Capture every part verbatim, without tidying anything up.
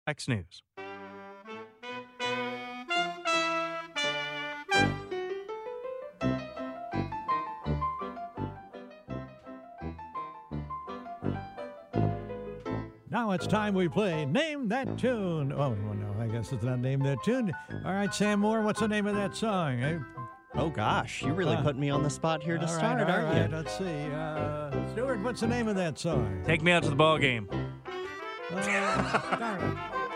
X News. Now it's time we play Name That Tune. Oh, no, I guess it's not Name That Tune. All right, Sam Moore, what's the name of that song? Eh? Oh, gosh, you really Uh, put me on the spot here to all right, start, all aren't right, you? let's see. Uh, Stuart, what's the name of that song? Take me out to the ball game. Uh,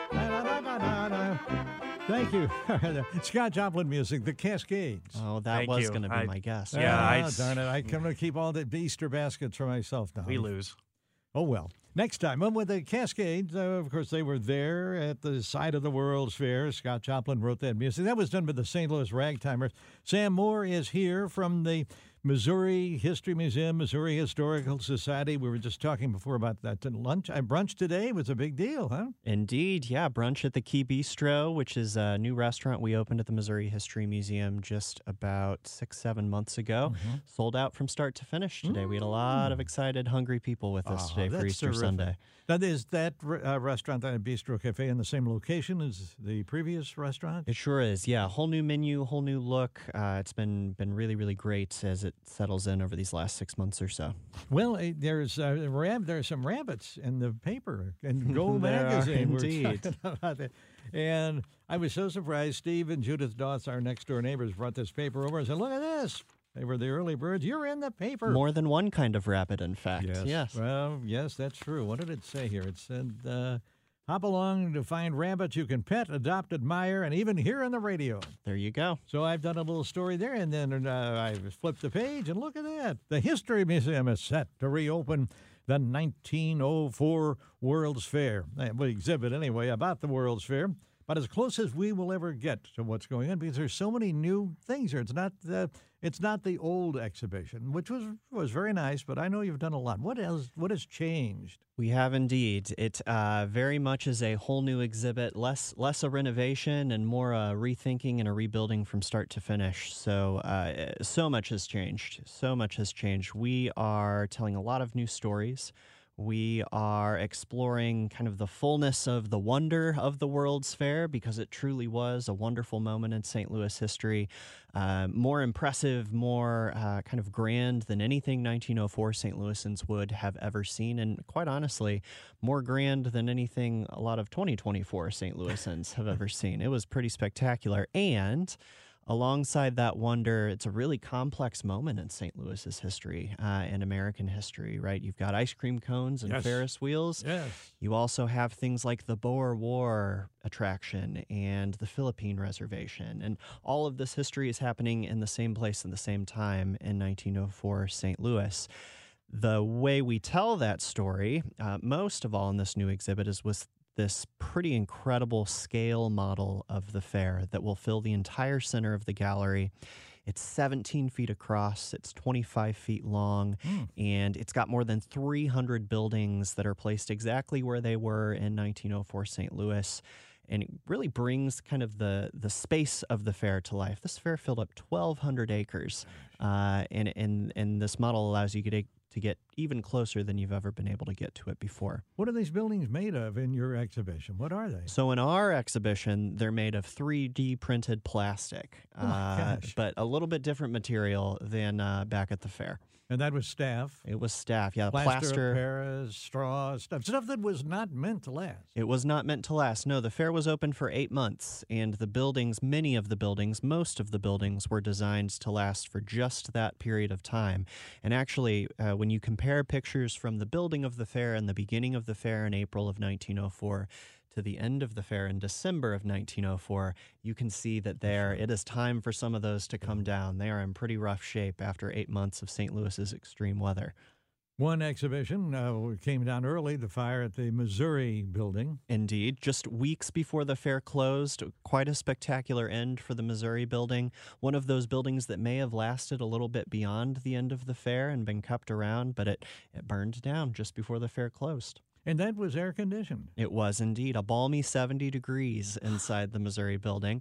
Thank you. Scott Joplin music, The Cascades. Oh, that Thank was you. going to be I- my guess. Yeah, Ah, I- darn it. I'm going to keep all the Easter baskets for myself now. We lose. Oh, well. Next time, um, with the Cascades, uh, of course, they were there at the site of the World's Fair. Scott Joplin wrote that music. That was done by the Saint Louis Ragtimers. Sam Moore is here from the Missouri History Museum, Missouri Historical Society. We were just talking before about that lunch. Uh, brunch today was a big deal, huh? Indeed, yeah. Brunch at the Key Bistro, which is a new restaurant we opened at the Missouri History Museum just about six, seven months ago. Mm-hmm. Sold out from start to finish today. We had a lot of excited, hungry people with us Ah, today for that's Easter terrific. Sunday. Now, is that uh, restaurant, that Bistro Cafe, in the same location as the previous restaurant? It sure is, yeah. Whole new menu, whole new look. Uh, it's been been really, really great as it settles in over these last six months or so. Well, eh, there's uh, rab- there's some rabbits in the paper in Go There are magazine. We're indeed. talking about that. And I was so surprised. Steve and Judith Doss, our next door neighbors, brought this paper over and said, "Look at this. They were the early birds. You're in the paper." More than one kind of rabbit, in fact. Yes. Yes. Well, yes, that's true. What did it say here? It said, uh, "Hop along to find rabbits you can pet, adopt, admire, and even hear on the radio." There you go. So I've done a little story there, and then uh, I flipped the page, and look at that. The History Museum is set to reopen the nineteen oh four World's Fair. Uh, well, exhibit, anyway, about the World's Fair, but as close as we will ever get to what's going on, because there's so many new things here. It's not the, it's not the old exhibition, which was was very nice, but I know you've done a lot. What else? What has changed? We have indeed. It uh, very much is a whole new exhibit, less less a renovation and more a rethinking and a rebuilding from start to finish. So uh, so much has changed. So much has changed. We are telling a lot of new stories. We are exploring kind of the fullness of the wonder of the World's Fair, because it truly was a wonderful moment in Saint Louis history. Uh, more impressive, more uh, kind of grand than anything nineteen oh four Saint Louisans would have ever seen. And quite honestly, more grand than anything a lot of twenty twenty-four Saint Louisans have ever seen. It was pretty spectacular. And alongside that wonder, it's a really complex moment in Saint Louis's history uh, and American history, right? You've got ice cream cones and Yes. Ferris wheels. Yes. You also have things like the Boer War attraction and the Philippine Reservation. And all of this history is happening in the same place at the same time in nineteen oh four Saint Louis. The way we tell that story, uh, most of all in this new exhibit, is with this pretty incredible scale model of the fair that will fill the entire center of the gallery. It's seventeen feet across, it's twenty-five feet long, Mm. and it's got more than three hundred buildings that are placed exactly where they were in nineteen oh four Saint Louis. And it really brings kind of the, the space of the fair to life. This fair filled up twelve hundred acres, uh, and, and, and this model allows you to get, to get even closer than you've ever been able to get to it before. What are these buildings made of in your exhibition? What are they? So in our exhibition, they're made of three D printed plastic, Oh, my uh, gosh. but a little bit different material than uh, back at the fair. And that was staff. It was staff, yeah, Plaster, plaster. of Paris, straw, stuff, stuff that was not meant to last. It was not meant to last. No, the fair was open for eight months, and the buildings, many of the buildings, most of the buildings were designed to last for just that period of time. And actually, uh, when you compare pictures from the building of the fair and the beginning of the fair in April of nineteen oh four to the end of the fair in December of nineteen oh four, you can see that there it is time for some of those to come down. They are in pretty rough shape after eight months of Saint Louis's extreme weather. One exhibition uh, came down early, the fire at the Missouri building. Indeed. Just weeks before the fair closed, quite a spectacular end for the Missouri building. One of those buildings that may have lasted a little bit beyond the end of the fair and been kept around, but it, it burned down just before the fair closed. And that was air conditioned. It was indeed a balmy seventy degrees inside the Missouri building.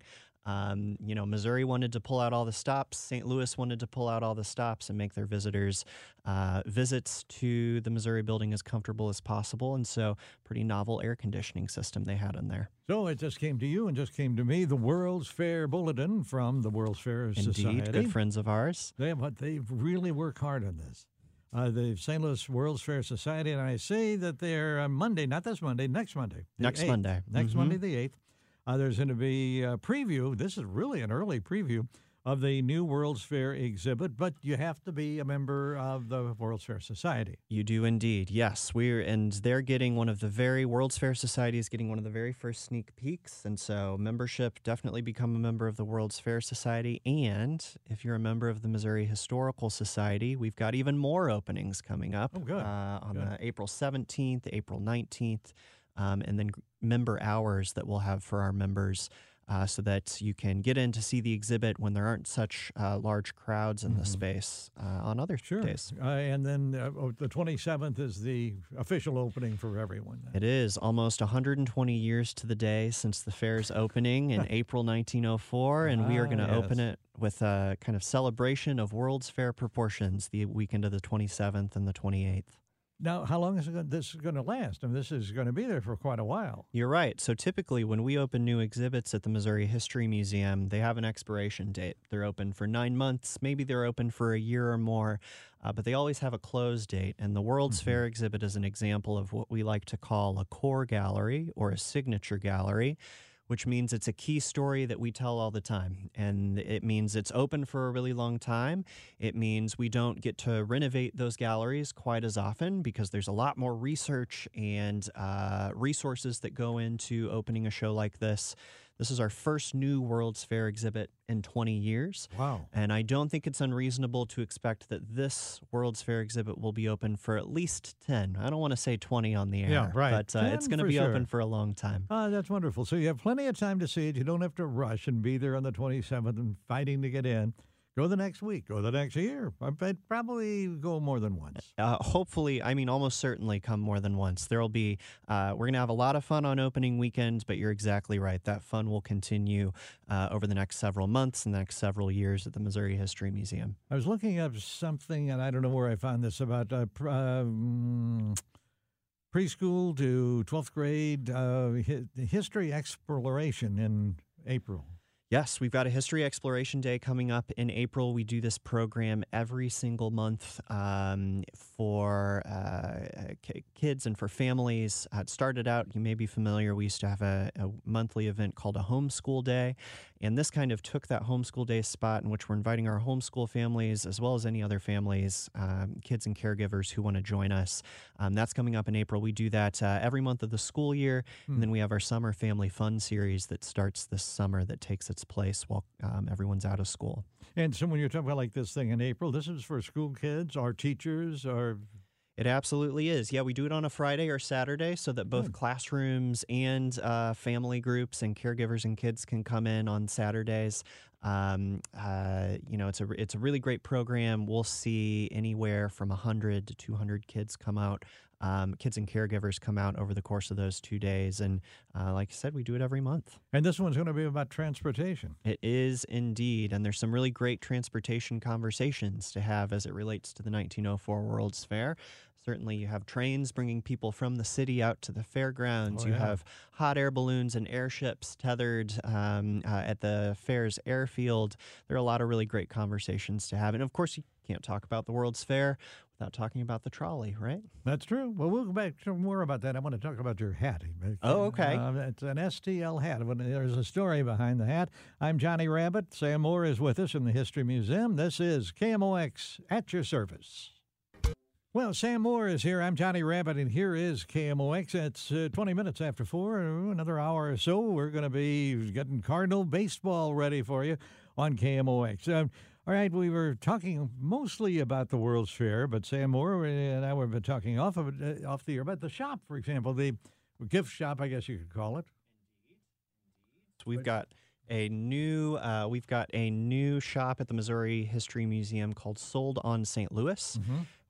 Um, you know, Missouri wanted to pull out all the stops. Saint Louis wanted to pull out all the stops and make their visitors' uh, visits to the Missouri building as comfortable as possible. And so, pretty novel air conditioning system they had in there. So it just came to you and just came to me, the World's Fair Bulletin from the World's Fair Society. Indeed, good friends of ours. They, but they really work hard on this. Uh, the Saint Louis World's Fair Society, and I say that they're uh, Monday, not this Monday, next Monday. Next eighth. Monday. Next Mm-hmm. Monday, the eighth. Uh, there's going to be a preview. This is really an early preview of the new World's Fair exhibit, but you have to be a member of the World's Fair Society. You do indeed, yes. We're and they're getting one of the very World's Fair Society is getting one of the very first sneak peeks, and so membership, definitely become a member of the World's Fair Society. And if you're a member of the Missouri Historical Society, we've got even more openings coming up. Oh, good. Uh, on Good. the April seventeenth, April nineteenth, um, and then member hours that we'll have for our members. Uh, so that you can get in to see the exhibit when there aren't such uh, large crowds in Mhm. the space uh, on other Sure. days. Uh, and then uh, oh, the twenty-seventh is the official opening for everyone. It is almost one hundred twenty years to the day since the fair's opening in April nineteen oh four, and we are Ah, going to yes. open it with a kind of celebration of World's Fair proportions the weekend of the twenty-seventh and the twenty-eighth. Now, how long is it gonna, this going to last? I mean, this is going to be there for quite a while. You're right. So typically when we open new exhibits at the Missouri History Museum, they have an expiration date. They're open for nine months. Maybe they're open for a year or more, uh, but they always have a close date. And the World's Mhm. Fair exhibit is an example of what we like to call a core gallery or a signature gallery, which means it's a key story that we tell all the time. And it means it's open for a really long time. It means we don't get to renovate those galleries quite as often because there's a lot more research and uh, resources that go into opening a show like this. This is our first new World's Fair exhibit in twenty years. Wow. And I don't think it's unreasonable to expect that this World's Fair exhibit will be open for at least ten. I don't want to say twenty on the air, Yeah, right. but uh, it's ten going to for be sure. open for a long time. Ah, that's wonderful. So you have plenty of time to see it. You don't have to rush and be there on the twenty-seventh and fighting to get in. Go the next week. Go the next year. But probably go more than once. Uh, hopefully, I mean, almost certainly come more than once. There'll be, uh, we're going to have a lot of fun on opening weekend, but you're exactly right. That fun will continue uh, over the next several months and the next several years at the Missouri History Museum. I was looking up something, and I don't know where I found this, about uh, pr- um, preschool to twelfth grade uh, hi- history exploration in April. Yes, we've got a History Exploration Day coming up in April. We do this program every single month um, for uh, k- kids and for families. Uh, it started out, you may be familiar, we used to have a, a monthly event called a Homeschool Day. And this kind of took that Homeschool Day spot in which we're inviting our homeschool families as well as any other families, um, kids and caregivers who want to join us. Um, that's coming up in April. We do that uh, every month of the school year. Hmm. And then we have our Summer Family Fun series that starts this summer that takes its place while um, everyone's out of school. And so when you're talking about like this thing in April, this is for school kids or teachers or... It absolutely is. Yeah, we do it on a Friday or Saturday so that both Good. classrooms and uh, family groups and caregivers and kids can come in on Saturdays. Um, uh, you know, it's a it's a really great program. We'll see anywhere from one hundred to two hundred kids come out. Um, kids and caregivers come out over the course of those two days. And uh, like I said, we do it every month. And this one's going to be about transportation. It is indeed. And there's some really great transportation conversations to have as it relates to the nineteen oh four World's Fair. Certainly, you have trains bringing people from the city out to the fairgrounds. Oh, you yeah. have hot air balloons and airships tethered um, uh, at the fair's airfield. There are a lot of really great conversations to have. And of course, you can't talk about the World's Fair without talking about the trolley, right? That's true. Well, we'll go back to more about that. I want to talk about your hat. Oh, okay. Uh, it's an S T L hat. But there's a story behind the hat. I'm Johnny Rabbit. Sam Moore is with us from the History Museum. This is K M O X at your service. Well, Sam Moore is here. I'm Johnny Rabbit, and here is K M O X. It's uh, twenty minutes after four. Another hour or so, we're going to be getting Cardinal baseball ready for you on K M O X. Um, all right, we were talking mostly about the World's Fair, but Sam Moore and I were been talking off of it, uh, off the air about the shop, for example, the gift shop, I guess you could call it. So we've got a new uh, we've got a new shop at the Missouri History Museum called Sold on Saint Louis. Mm-hmm.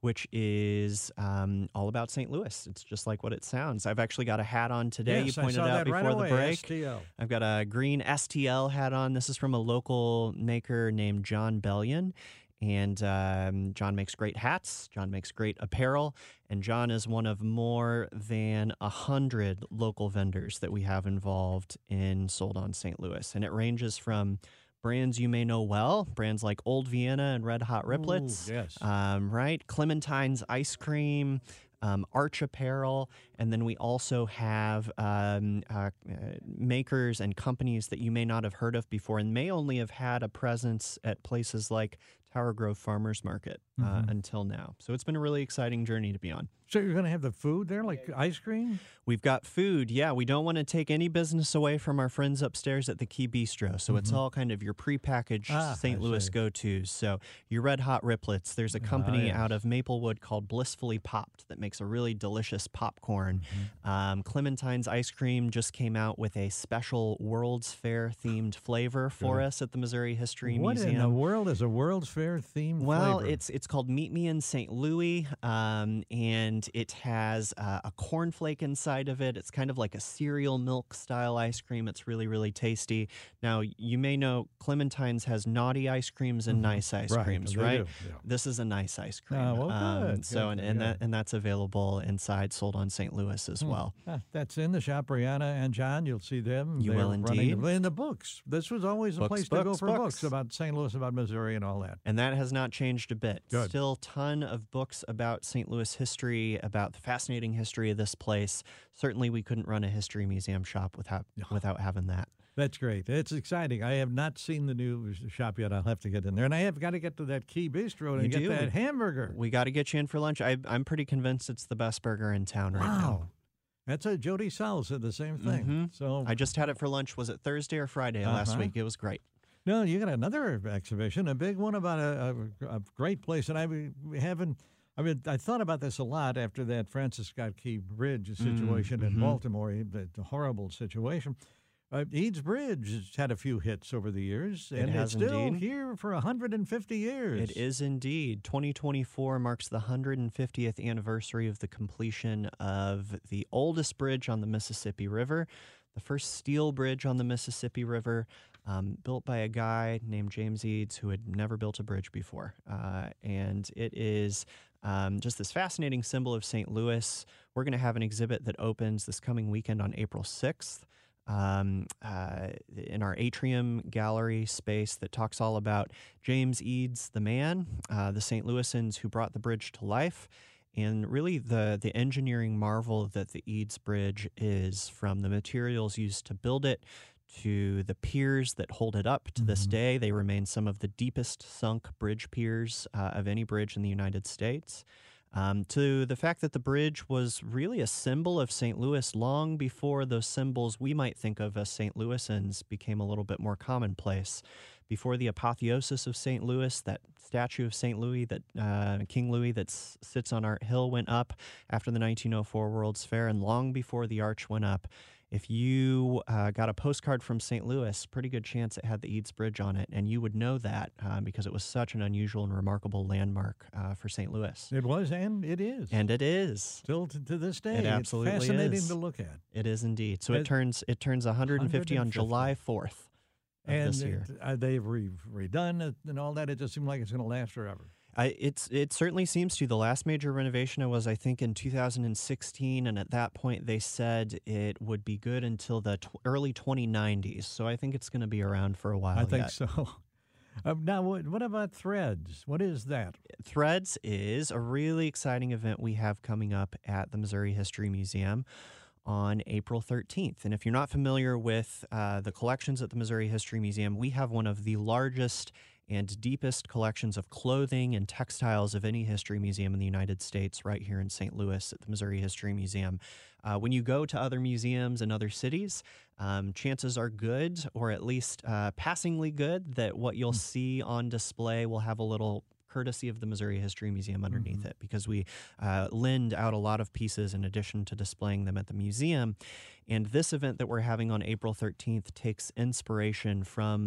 which is um, all about Saint Louis. It's just like what it sounds. I've actually got a hat on today. Yes, you pointed I saw out that before right the away, break. S T L. I've got a green S T L hat on. This is from a local maker named John Bellion. And um, John makes great hats. John makes great apparel. And John is one of more than a hundred local vendors that we have involved in Sold on Saint Louis. And it ranges from brands you may know well, brands like Old Vienna and Red Hot Riplets, Ooh, yes. um, right? Clementine's Ice Cream, um, Arch Apparel, and then we also have um, uh, uh, makers and companies that you may not have heard of before and may only have had a presence at places like Tower Grove Farmers Market uh, Mhm. until now. So it's been a really exciting journey to be on. So you're going to have the food there, like ice cream? We've got food. Yeah, we don't want to take any business away from our friends upstairs at the Key Bistro. So it's Mhm. all kind of your prepackaged Ah, Saint I Louis see. go-tos. So your Red Hot Riplets. There's a Ah, company yes. out of Maplewood called Blissfully Popped that makes a really delicious popcorn. Mm-hmm. Um, Clementine's Ice Cream just came out with a special World's Fair themed flavor for Good. us at the Missouri History What Museum. in the world is a World's Fair themed Well, flavor? it's it's called Meet Me in Saint Louis, um, and it has uh, a cornflake inside of it. It's kind of like a cereal milk style ice cream. It's really, really tasty. Now, you may know Clementine's has naughty ice creams and Mhm. nice ice Right, creams, they right? do, yeah. This is a nice ice cream. Oh, well, Um, good, so, good, and, and good. that and that's available inside, sold on Saint Louis as Hmm. well. Ah, that's in the shop, Brianna and John. You'll see them. You They're will running indeed. the- in the books. This was always a Books, place to go books, for books. books about Saint Louis, about Missouri, and all that. And that has not changed a bit. Good. Still ton of books about Saint Louis history, about the fascinating history of this place. Certainly we couldn't run a history museum shop without Yeah. without having that. That's great. It's exciting. I have not seen the new shop yet. I'll have to get in there. And I have got to get to that Key Bistro and You get do. that hamburger. We got to get you in for lunch. I, I'm pretty convinced it's the best burger in town right now. Wow. That's a Jody Sal said the same thing. Mhm. So I just had it for lunch. Was it Thursday or Friday last Uh-huh. week? It was great. no, you got another exhibition, a big one about a, a, a great place. And I we haven't. I mean, I thought about this a lot after that Francis Scott Key Bridge situation in mhm. Baltimore, the, the horrible situation. Uh, Eads Bridge has had a few hits over the years, It and has it's still indeed. here for one hundred fifty years. It is indeed. twenty twenty-four marks the one hundred fiftieth anniversary of the completion of the oldest bridge on the Mississippi River, the first steel bridge on the Mississippi River, um, built by a guy named James Eads who had never built a bridge before. Uh, and it is um, just this fascinating symbol of Saint Louis. We're going to have an exhibit that opens this coming weekend on April sixth. Um, uh, in our atrium gallery space that talks all about James Eads, the man, uh, the Saint Louisans who brought the bridge to life, and really the, the engineering marvel that the Eads Bridge is, from the materials used to build it to the piers that hold it up to this Mhm. day. They remain some of the deepest sunk bridge piers uh, of any bridge in the United States. Um, to the fact that the bridge was really a symbol of Saint Louis long before those symbols we might think of as Saint Louisans became a little bit more commonplace. Before the apotheosis of Saint Louis, that statue of Saint Louis, that uh, King Louis that s- sits on Art Hill, went up after the nineteen oh four World's Fair, and long before the arch went up. If you uh, got a postcard from Saint Louis, pretty good chance it had the Eads Bridge on it, and you would know that uh, because it was such an unusual and remarkable landmark uh, for Saint Louis. It was, and it is. And it is. Still to, to this day, It absolutely it's fascinating is. to look at. It is indeed. So it It- turns it turns one hundred fifty on 150. July fourth of And this year. uh, they've re- redone it and all that. It just seemed like it's going to last forever. I, it's it certainly seems to. The last major renovation was, I think, in two thousand sixteen, and at that point they said it would be good until the tw- early twenty nineties. So I think it's going to be around for a while. I think yet. so. Um, now, what, what about Threads? What is that? Threads is a really exciting event we have coming up at the Missouri History Museum on April thirteenth. And if you're not familiar with uh, the collections at the Missouri History Museum, we have one of the largest and deepest collections of clothing and textiles of any history museum in the United States right here in Saint Louis at the Missouri History Museum. Uh, when you go to other museums in other cities, um, chances are good, or at least uh, passingly good, that what you'll see on display will have a little courtesy of the Missouri History Museum underneath Mhm. it, because we uh, lend out a lot of pieces in addition to displaying them at the museum. And this event that we're having on April thirteenth takes inspiration from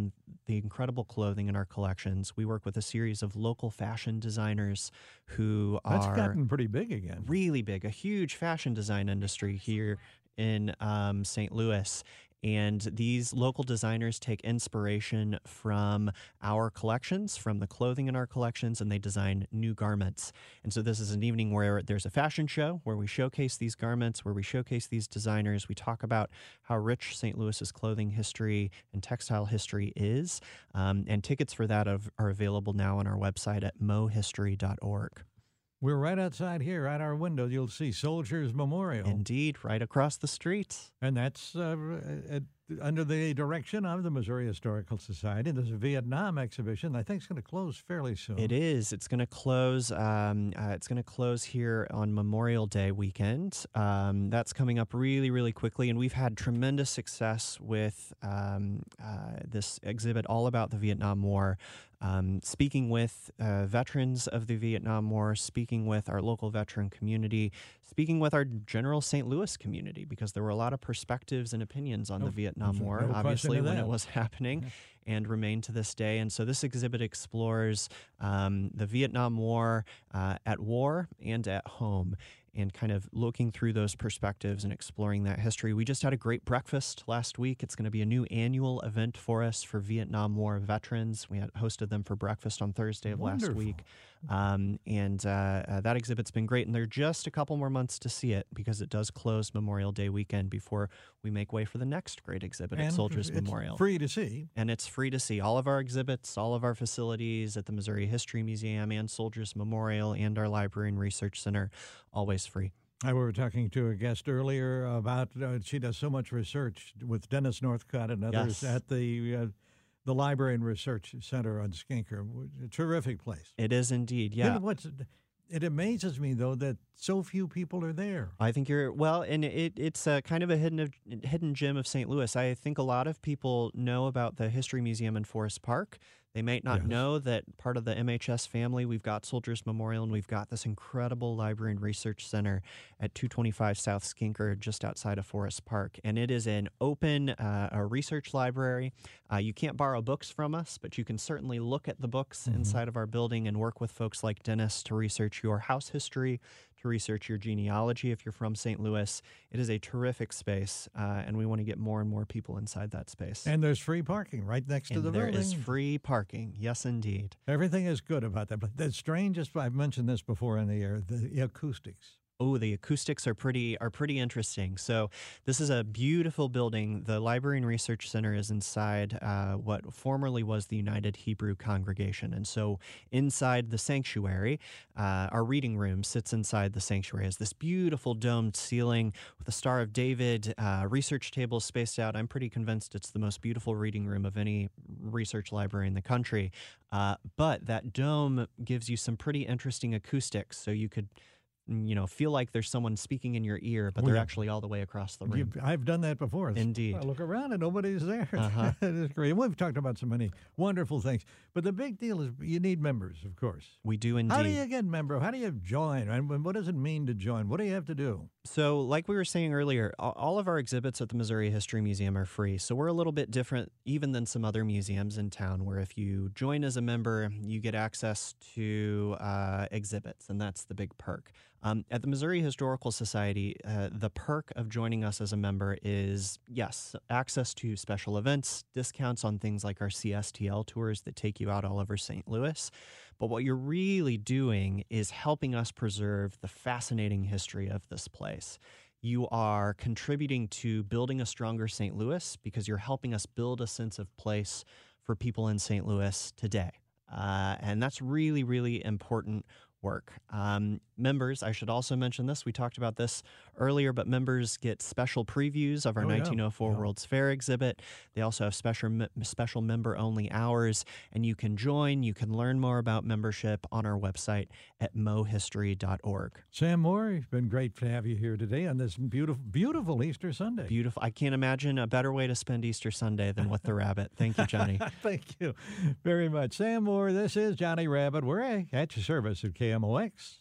the incredible clothing in our collections. We work with a series of local fashion designers who That's are gotten pretty big again. really big, a huge fashion design industry here in um, Saint Louis. And these local designers take inspiration from our collections, from the clothing in our collections, and they design new garments. And so this is an evening where there's a fashion show where we showcase these garments, where we showcase these designers. We talk about how rich Saint Louis's clothing history and textile history is. Um, and tickets for that are, are available now on our website at mo history dot org. We're right outside here, at our window. You'll see Soldiers Memorial. Indeed, right across the street. And that's uh, at, under the direction of the Missouri Historical Society. There's a Vietnam exhibition I think is going to close fairly soon. It is. It's going to close. Um, uh, it's going to close here on Memorial Day weekend. Um, that's coming up really, really quickly, and we've had tremendous success with um, uh, this exhibit all about the Vietnam War. Um, speaking with uh, veterans of the Vietnam War, speaking with our local veteran community, speaking with our general Saint Louis community, because there were a lot of perspectives and opinions on No, the Vietnam War, no obviously, question of when that. it was happening, and remain to this day. And so this exhibit explores um, the Vietnam War uh, at war and at home, and kind of looking through those perspectives and exploring that history. We just had a great breakfast last week. It's going to be a new annual event for us for Vietnam War veterans. We had hosted them for breakfast on Thursday of Wonderful. last week. Um, and uh, uh, that exhibit's been great. And there are just a couple more months to see it because it does close Memorial Day weekend before we make way for the next great exhibit And at Soldiers it's Memorial. free to see. And it's free to see. All of our exhibits, all of our facilities at the Missouri History Museum and Soldiers Memorial and our Library and Research Center, always free. I we were talking to a guest earlier about uh, she does so much research with Dennis Northcott and others Yes. at the uh, the Library and Research Center on Skinker. A terrific place. It is indeed, You yeah. know what's, it amazes me, though, that so few people are there. I think you're well, and it, it's a kind of a hidden hidden gem of Saint Louis. I think a lot of people know about the History Museum in Forest Park. They might not Yes. know that part of the M H S family, we've got Soldiers Memorial, and we've got this incredible library and research center at two twenty-five South Skinker, just outside of Forest Park. And it is an open uh, a research library. Uh, you can't borrow books from us, but you can certainly look at the books Mhm. inside of our building and work with folks like Dennis to research your house history, to research your genealogy if you're from Saint Louis. It is a terrific space, uh, and we want to get more and more people inside that space. And there's free parking right next to And the there building. is free parking. Yes, indeed. Everything is good about that. But the strangest, I've mentioned this before in the air, the acoustics. Oh, the acoustics are pretty are pretty interesting. So this is a beautiful building. The Library and Research Center is inside uh, what formerly was the United Hebrew Congregation. And so inside the sanctuary, uh, our reading room sits inside the sanctuary. It has this beautiful domed ceiling with a Star of David, uh, research tables spaced out. I'm pretty convinced it's the most beautiful reading room of any research library in the country. Uh, but that dome gives you some pretty interesting acoustics. So you could you know, feel like there's someone speaking in your ear, but Oh, they're yeah. actually all the way across the You- room. I've done that before. Indeed. I look around and nobody's there. Uh-huh. It's great. And we've talked about so many wonderful things. But the big deal is you need members, of course. We do indeed. How do you get member? How do you join? And what does it mean to join? What do you have to do? So, like we were saying earlier, a- all of our exhibits at the Missouri History Museum are free. So, we're a little bit different even than some other museums in town, where if you join as a member, you get access to uh, exhibits, and that's the big perk. Um, at the Missouri Historical Society, uh, the perk of joining us as a member is, yes, access to special events, discounts on things like our C S T L tours that take you out all over Saint Louis. But what you're really doing is helping us preserve the fascinating history of this place. You are contributing to building a stronger Saint Louis because you're helping us build a sense of place for people in Saint Louis today. Uh, and that's really, really important work. Um, members, I should also mention this, we talked about this earlier, but members get special previews of our Oh, yeah. nineteen oh four Yeah. World's Fair exhibit. They also have special me- special member-only hours, and you can join, you can learn more about membership on our website at mo history dot org. Sam Moore, it's been great to have you here today on this beautiful, beautiful Easter Sunday. Beautiful. I can't imagine a better way to spend Easter Sunday than with the rabbit. Thank you, Johnny. Thank you very much. Sam Moore, this is Johnny Rabbit. We're at your service at K M O X.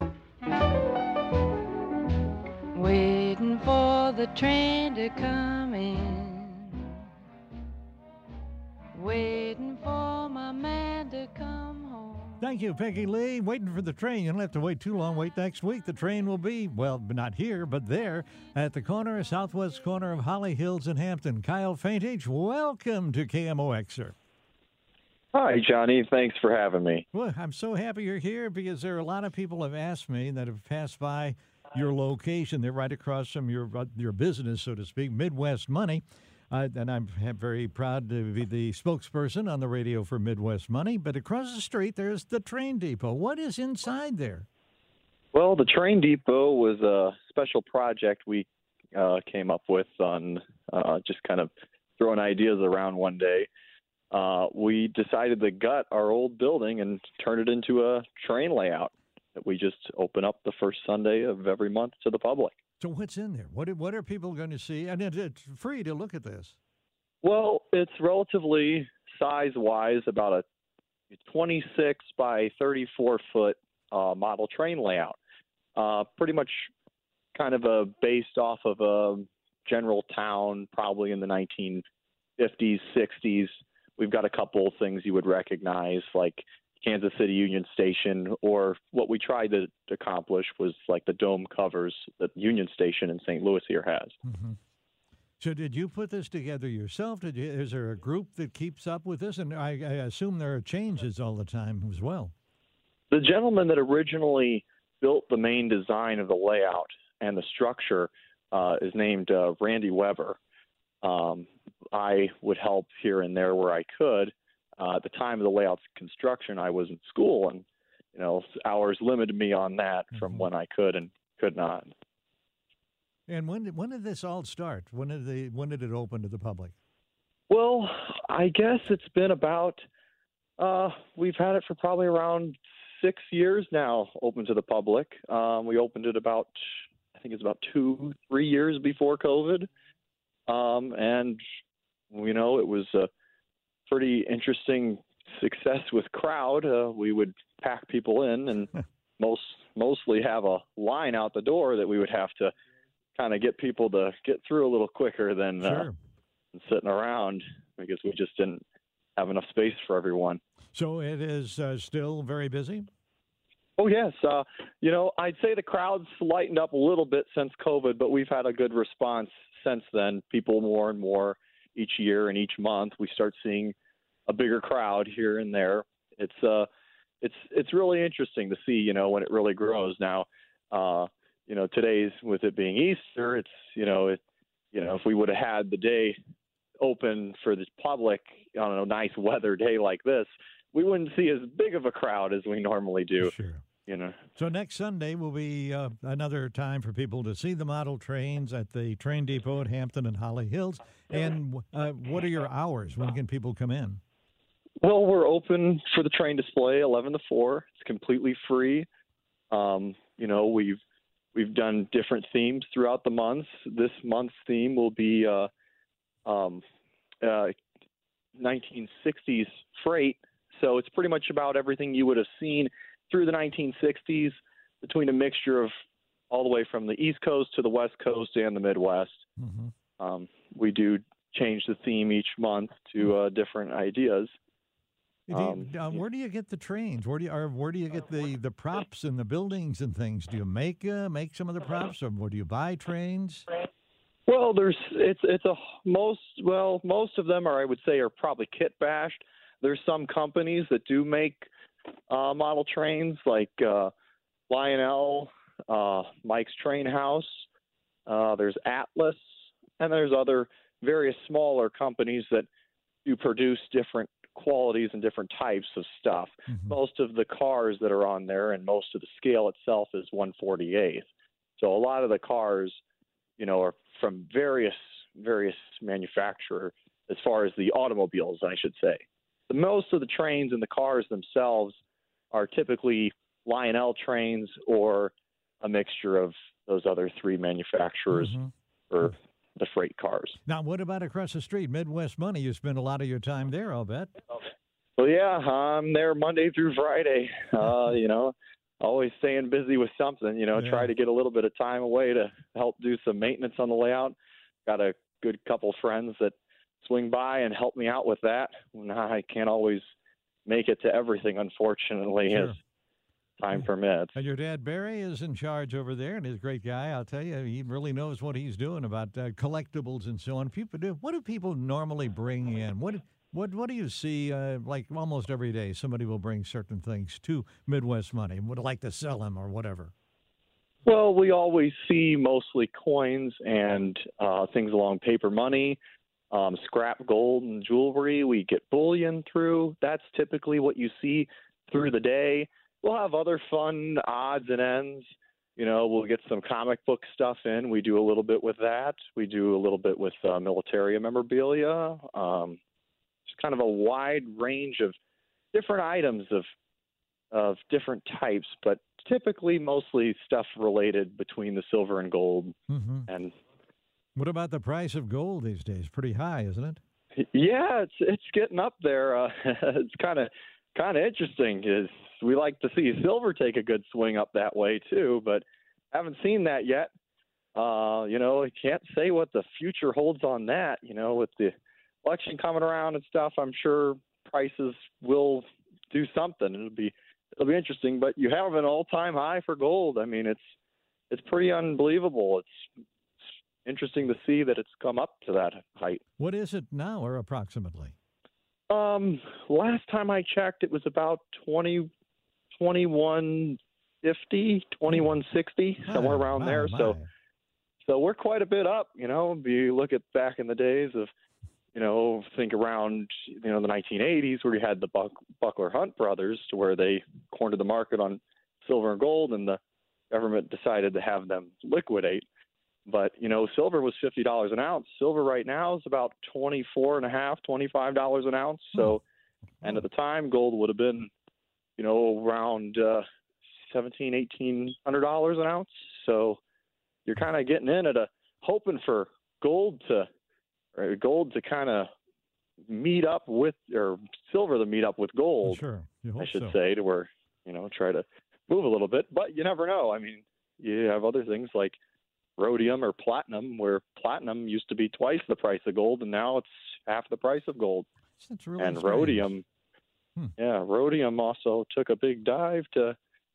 Waiting for the train to come in. Waiting. Thank you, Peggy Lee. Waiting for the train. You don't have to wait too long. Wait next week. The train will be, well, not here, but there at the corner, southwest corner of Holly Hills and Hampton. Kyle Faintage, welcome to K M O X, sir. Hi, Johnny. Thanks for having me. Well, I'm so happy you're here because there are a lot of people have asked me that have passed by your location. They're right across from your uh, your business, so to speak, Midwest Money. Uh, and I'm very proud to be the spokesperson on the radio for Midwest Money. But across the street, there's the train depot. What is inside there? Well, the train depot was a special project we uh, came up with on uh, just kind of throwing ideas around one day. Uh, we decided to gut our old building and turn it into a train layout that we just open up the first Sunday of every month to the public. So what's in there? What what are people going to see? And it, it's free to look at this. Well, it's relatively size-wise about a twenty-six by thirty-four foot uh, model train layout. Uh, pretty much kind of a based off of a general town, probably in the nineteen fifties, sixties. We've got a couple of things you would recognize, like Kansas City Union Station, or what we tried to accomplish was like the dome covers that Union Station in Saint Louis here has. Mm-hmm. So did you put this together yourself? Did you, is there a group that keeps up with this? And I, I assume there are changes all the time as well. The gentleman that originally built the main design of the layout and the structure uh, is named uh, Randy Weber. Um, I would help here and there where I could. Uh, at the time of the layout's construction, I was in school, and you know, hours limited me on that mm-hmm. from when I could and could not. And when did when did this all start? When did the when did it open to the public? Well, I guess it's been about uh, we've had it for probably around six years now, open to the public. Um, we opened it about I think it's about two, three years before COVID, um, and you know, it was a pretty interesting success with crowd. Uh, we would pack people in and most mostly have a line out the door that we would have to kind of get people to get through a little quicker than sure. uh, sitting around because we just didn't have enough space for everyone. So it is uh, still very busy? Oh, yes. Uh, you know, I'd say the crowd's lightened up a little bit since COVID, but we've had a good response since then. People more and more each year and each month, we start seeing a bigger crowd here and there. It's uh, it's it's really interesting to see, you know, when it really grows. Now, uh, you know, today's with it being Easter, it's you know, it, you know, if we would have had the day open for the public on a nice weather day like this, we wouldn't see as big of a crowd as we normally do. Sure. You know. So next Sunday will be uh, another time for people to see the model trains at the train depot at Hampton and Holly Hills. And uh, what are your hours? When can people come in? Well, we're open for the train display eleven to four. It's completely free. Um, you know, we've we've done different themes throughout the months. This month's theme will be uh, um, uh, nineteen sixties freight. So it's pretty much about everything you would have seen through the nineteen sixties, between a mixture of all the way from the East Coast to the West Coast and the Midwest. Mm-hmm. Um, we do change the theme each month to uh, different ideas. Do you, um, where do you get the trains? Where do you, or where do you get the, the props and the buildings and things? Do you make uh, make some of the props, or where do you buy trains? Well, there's it's it's a most well most of them are I would say are probably kit bashed. There's some companies that do make uh, model trains like uh, Lionel, uh, Mike's Train House. Uh, there's Atlas, and there's other various smaller companies that do produce different qualities and different types of stuff. Mm-hmm. Most of the cars that are on there and most of the scale itself is one forty-eighth. So a lot of the cars, you know, are from various various manufacturers as far as the automobiles, I should say. The most of the trains and the cars themselves are typically Lionel trains or a mixture of those other three manufacturers mm-hmm. or the freight cars. Now, what about across the street, Midwest Money? You spend a lot of your time there, I'll bet. Well, yeah, I'm there Monday through Friday. Uh, you know, always staying busy with something, you know, yeah. Try to get a little bit of time away to help do some maintenance on the layout. Got a good couple friends that swing by and help me out with that when I can't always make it to everything, unfortunately, Sure. as time permits. And your dad, Barry, is in charge over there, and he's a great guy. I'll tell you, he really knows what he's doing about uh, collectibles and so on. People do. What do people normally bring in? What what what do you see? Uh, like almost every day, somebody will bring certain things to Midwest Money. Would like to sell them or whatever. Well, we always see mostly coins and uh, things along paper money, um, scrap gold and jewelry. We get bullion through. That's typically what you see through the day. We'll have other fun odds and ends. You know, we'll get some comic book stuff in. We do a little bit with that. We do a little bit with uh, military memorabilia. Um, it's kind of a wide range of different items of of different types, but typically mostly stuff related between the silver and gold. Mm-hmm. And what about the price of gold these days? Pretty high, isn't it? Yeah, it's it's getting up there. Uh, it's kind of kind of interesting. Is we like to see silver take a good swing up that way too, but haven't seen that yet. Uh, you know, I can't say what the future holds on that. You know, with the election coming around and stuff, I'm sure prices will do something. It'll be it'll be interesting. But you have an all-time high for gold. I mean, it's it's pretty unbelievable. It's interesting to see that it's come up to that height. What is it now, or approximately? Um, last time I checked, it was about twenty, twenty-one fifty, twenty-one sixty, somewhere My, around my, there. my. So, so we're quite a bit up. You know, if you look at back in the days of, you know, think around, you know, the nineteen eighties where you had the Buck, Buckler Hunt brothers, to where they cornered the market on silver and gold, and the government decided to have them liquidate. But, you know, silver was fifty dollars an ounce. Silver right now is about twenty-four and a half, twenty-five dollars an ounce. So, and at the time, gold would have been, you know, around uh, seventeen, eighteen hundred dollars an ounce. So you're kind of getting in at a, hoping for gold to, or gold to kind of meet up with, or silver to meet up with gold. Sure, you hope I should so. say, to where, you know, try to move a little bit. But you never know. I mean, you have other things like rhodium or platinum, where platinum used to be twice the price of gold, and now it's half the price of gold. That's really and strange. rhodium, Hmm. yeah, rhodium also took a big dive to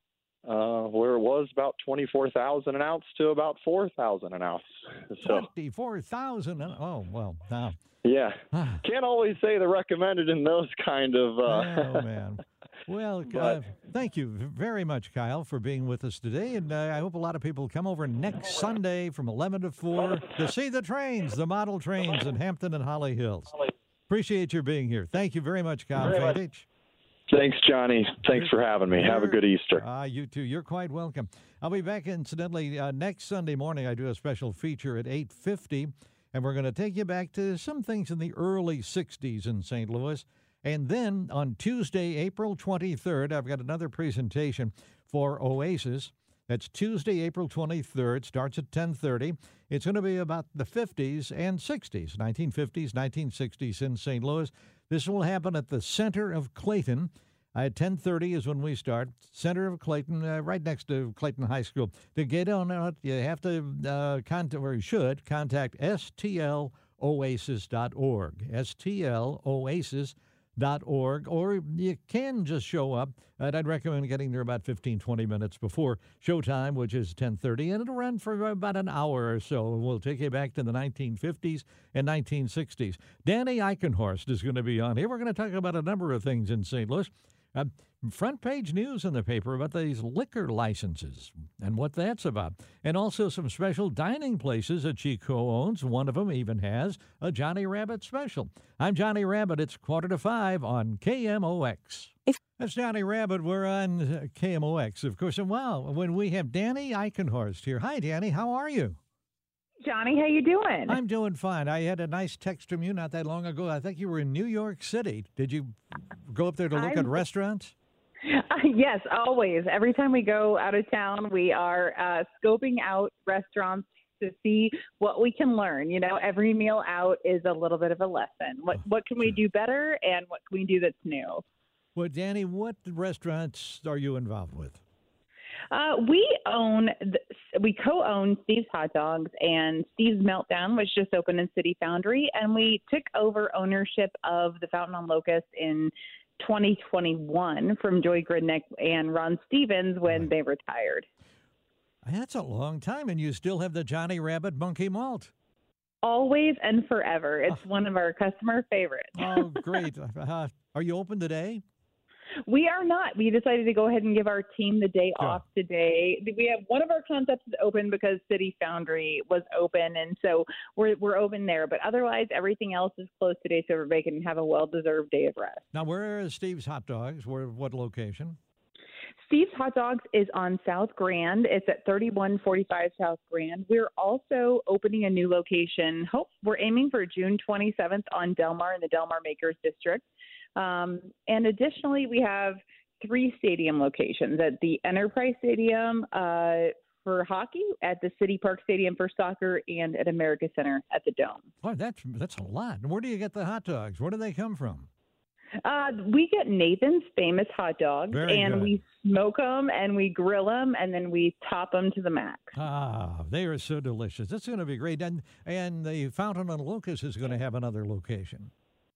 uh, where it was about twenty-four thousand an ounce to about four thousand an ounce. So Twenty-four thousand. Oh well, now. yeah, Ah. can't always say the recommended in those kind of. Uh, Oh, man. Well, uh, But- thank you very much, Kyle, for being with us today. And uh, I hope a lot of people come over next Sunday from eleven to four to see the trains, the model trains in Hampton and Holly Hills. Appreciate your being here. Thank you very much, Kyle Very much. Fadich. Thanks, Johnny. Thanks for having me. Have a good Easter. Ah, you too. You're quite welcome. I'll be back, incidentally, uh, next Sunday morning. I do a special feature at eight fifty, and we're going to take you back to some things in the early sixties in Saint Louis. And then on Tuesday, April twenty-third, I've got another presentation for Oasis. That's Tuesday, April twenty-third, starts at ten thirty. It's going to be about the fifties and sixties, nineteen fifties, nineteen sixties in Saint Louis. This will happen at the center of Clayton. At ten thirty is when we start. Center of Clayton, uh, right next to Clayton High School. To get on it, you have to uh, contact, or you should, contact S T L oasis dot org. S T L oasis dot org, or you can just show up. And I'd recommend getting there about fifteen, twenty minutes before showtime, which is ten thirty, and it'll run for about an hour or so. We'll take you back to the nineteen fifties and nineteen sixties. Danny Eichenhorst is going to be on here. We're going to talk about a number of things in Saint Louis. Uh, front page news in the paper about these liquor licenses and what that's about. And also some special dining places that she co-owns. One of them even has a Johnny Rabbit special. I'm Johnny Rabbit. It's quarter to five on K M O X. That's Johnny Rabbit. We're on uh, K M O X, of course. And wow, when we have Danny Eichenhorst here. Hi, Danny. How are you? Johnny, how you doing? I'm doing fine. I had a nice text from you not that long ago. I think you were in New York City. Did you go up there to look I'm- at restaurants? Uh, yes, always. Every time we go out of town, we are uh, scoping out restaurants to see what we can learn. You know, every meal out is a little bit of a lesson. What what can we do better, and what can we do that's new? Well, Danny, what restaurants are you involved with? Uh, we own, the, we co-own Steve's Hot Dogs and Steve's Meltdown, which just opened in City Foundry, and we took over ownership of the Fountain on Locust in twenty twenty-one from Joy Gridnick and Ron Stevens when Right. they retired. That's a long time, and you still have the Johnny Rabbit Monkey Malt. Always and forever. It's Oh. one of our customer favorites. Oh, great. Uh, are you open today? We are not. We decided to go ahead and give our team the day Sure. off today. We have one of our concepts is open because City Foundry was open, and so we're we're open there. But otherwise, everything else is closed today, so everybody can have a well-deserved day of rest. Now, where is Steve's Hot Dogs? Where? What location? Steve's Hot Dogs is on South Grand. It's at thirty-one forty-five South Grand. We're also opening a new location. Hope we're aiming for June twenty-seventh on Delmar in the Delmar Makers District. Um, and additionally, we have three stadium locations at the Enterprise Stadium uh, for hockey, at the City Park Stadium for soccer, and at America Center at the Dome. Oh, that's that's a lot. And where do you get the hot dogs? Where do they come from? Uh, we get Nathan's famous hot dogs, Very and good. we smoke them, and we grill them, and then we top them to the max. Ah, they are so delicious. It's going to be great. And and the Fountain on Locust is going to have another location.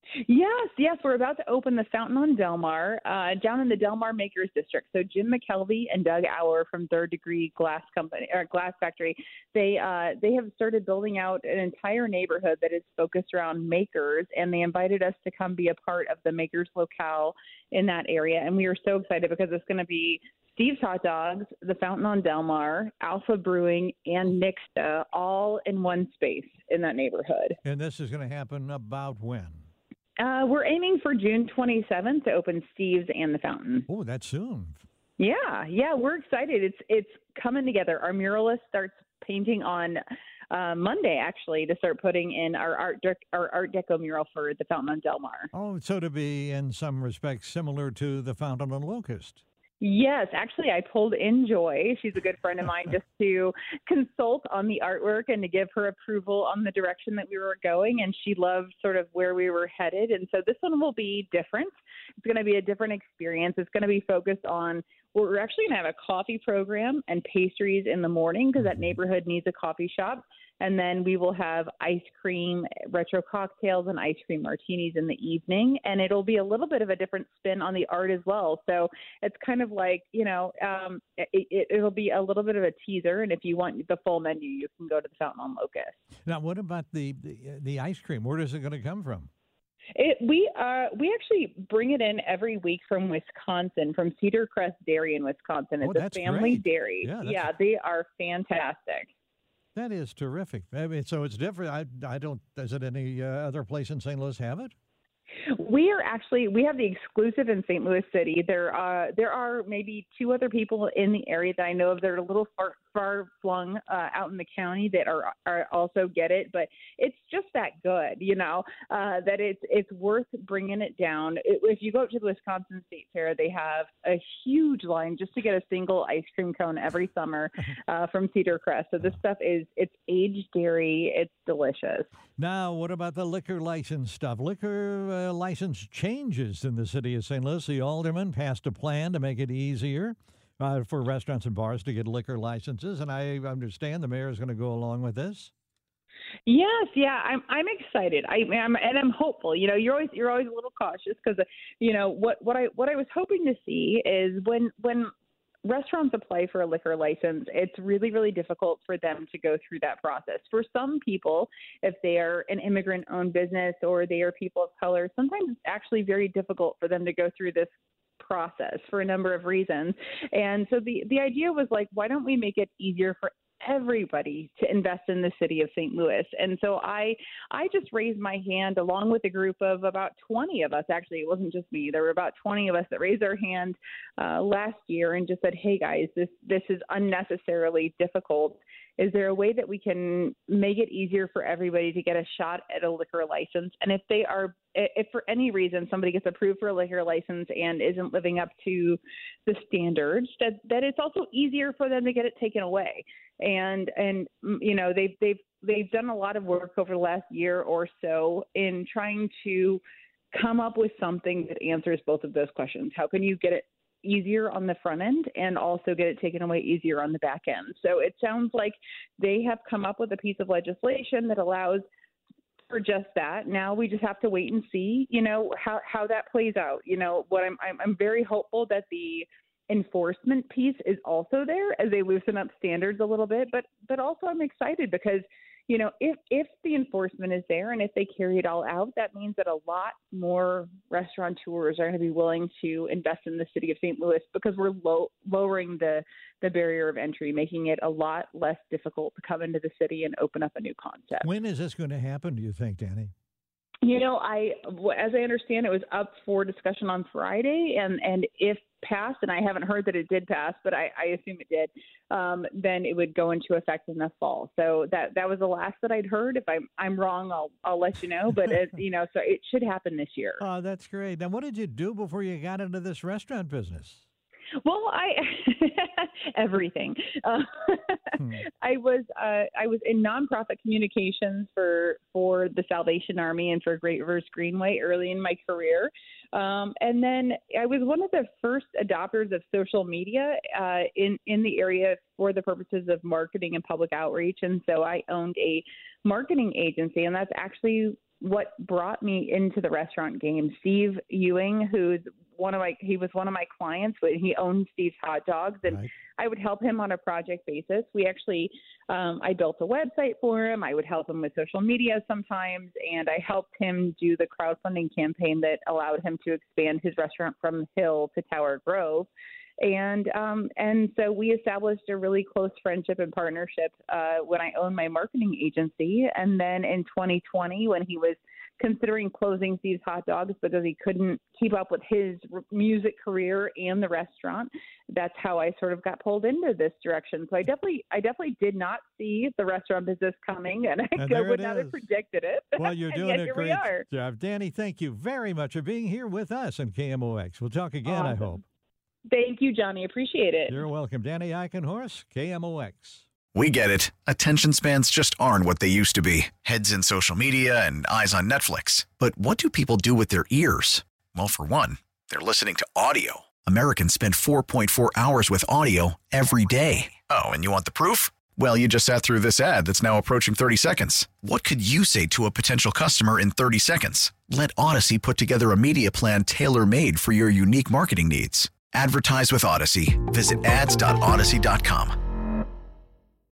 Yes, yes, we're about to open the Fountain on Delmar uh, down in the Delmar Makers District. So Jim McKelvey and Doug Auer from Third Degree Glass Company or Glass Factory, they uh, they have started building out an entire neighborhood that is focused around makers, and they invited us to come be a part of the makers locale in that area. And we are so excited because it's going to be Steve's Hot Dogs, the Fountain on Delmar, Alpha Brewing, and Nixta all in one space in that neighborhood. And this is going to happen about when? Uh, we're aiming for June twenty-seventh to open Steve's and the Fountain. Oh, that's soon. Yeah, yeah, we're excited. It's it's coming together. Our muralist starts painting on uh, Monday, actually, to start putting in our art dec- our Art Deco mural for the Fountain on Delmar. Oh, so to be in some respects similar to the Fountain on Locust. Yes, actually, I pulled in Joy. She's a good friend of mine, just to consult on the artwork and to give her approval on the direction that we were going. And she loved sort of where we were headed. And so this one will be different. It's going to be a different experience. It's going to be focused on, we're actually going to have a coffee program and pastries in the morning because that neighborhood needs a coffee shop. And then we will have ice cream, retro cocktails, and ice cream martinis in the evening. And it'll be a little bit of a different spin on the art as well. So it's kind of like, you know, um, it, it, it'll be a little bit of a teaser. And if you want the full menu, you can go to the Fountain on Locust. Now, what about the the, the ice cream? Where is it going to come from? It, we uh, we actually bring it in every week from Wisconsin, from Cedar Crest Dairy in Wisconsin. It's Oh, a that's family great. dairy. Yeah, that's- yeah, they are fantastic. That is terrific. I mean, so it's different. I, I don't, does it any uh, other place in Saint Louis have it? We are actually we have the exclusive in Saint Louis City. There uh there are maybe two other people in the area that I know of that are a little far far flung uh, out in the county that are are also get it, but it's just that good, you know, uh, that it's it's worth bringing it down. It, if you go to the Wisconsin State Fair, they have a huge line just to get a single ice cream cone every summer uh, from Cedar Crest. So this stuff is it's aged dairy. It's delicious. Now, what about the liquor license stuff? Liquor uh, license changes in the city of Saint Louis. The alderman passed a plan to make it easier uh, for restaurants and bars to get liquor licenses, and I understand the mayor is going to go along with this. Yes, yeah, I'm I'm excited. I am, and I'm hopeful. You know, you're always you're always a little cautious because you know what what I what I was hoping to see is when when restaurants apply for a liquor license, it's really, really difficult for them to go through that process. For some people, if they are an immigrant-owned business or they are people of color, sometimes it's actually very difficult for them to go through this process for a number of reasons. And so the, the idea was like, why don't we make it easier for everybody to invest in the city of Saint Louis? And so I I just raised my hand along with a group of about twenty of us. Actually, it wasn't just me. There were about twenty of us that raised our hand uh, last year and just said, hey guys, this this is unnecessarily difficult. Is there a way that we can make it easier for everybody to get a shot at a liquor license? And if they are, if for any reason somebody gets approved for a liquor license and isn't living up to the standards, that, that it's also easier for them to get it taken away. And, and, you know, they've, they've, they've done a lot of work over the last year or so in trying to come up with something that answers both of those questions. How can you get it easier on the front end and also get it taken away easier on the back end? So it sounds like they have come up with a piece of legislation that allows for just that. Now we just have to wait and see, you know, how, how that plays out. You know, what I'm, I'm, I'm very hopeful that the enforcement piece is also there as they loosen up standards a little bit, but, but also I'm excited because, you know, if, if the enforcement is there and if they carry it all out, that means that a lot more restaurateurs are going to be willing to invest in the city of Saint Louis because we're low, lowering the, the barrier of entry, making it a lot less difficult to come into the city and open up a new concept. When is this going to happen, do you think, Danny? You know, I, as I understand, it was up for discussion on Friday, and, and if passed, and I haven't heard that it did pass, but I, I assume it did, um, then it would go into effect in the fall. So that that was the last that I'd heard. If I'm I'm wrong, I'll I'll let you know. But it, you know, so it should happen this year. Oh, that's great. Now, what did you do before you got into this restaurant business? Well, I everything. Uh, hmm. I was uh, I was in nonprofit communications for for the Salvation Army and for Great Rivers Greenway early in my career, um, and then I was one of the first adopters of social media uh, in in the area for the purposes of marketing and public outreach. And so I owned a marketing agency, and that's actually what brought me into the restaurant game. Steve Ewing, who's one of my, he was one of my clients, but he owned Steve's Hot Dogs, and right. I would help him on a project basis. We actually, um, I built a website for him. I would help him with social media sometimes, and I helped him do the crowdfunding campaign that allowed him to expand his restaurant from Hill to Tower Grove. And um, and so we established a really close friendship and partnership uh, when I owned my marketing agency. And then in twenty twenty, when he was considering closing Steve's Hot Dogs because he couldn't keep up with his music career and the restaurant, that's how I sort of got pulled into this direction. So I definitely, I definitely did not see the restaurant business coming, and I and would not have predicted it. Well, you're doing a great we job. Danny, thank you very much for being here with us on K M O X. We'll talk again, Awesome. I hope. Thank you, Johnny. Appreciate it. You're welcome. Danny Eichenhorst, K M O X. We get it. Attention spans just aren't what they used to be. Heads in social media and eyes on Netflix. But what do people do with their ears? Well, for one, they're listening to audio. Americans spend four point four hours with audio every day. Oh, and you want the proof? Well, you just sat through this ad that's now approaching thirty seconds. What could you say to a potential customer in thirty seconds? Let Odyssey put together a media plan tailor-made for your unique marketing needs. Advertise with Odyssey. Visit ads dot odyssey dot com.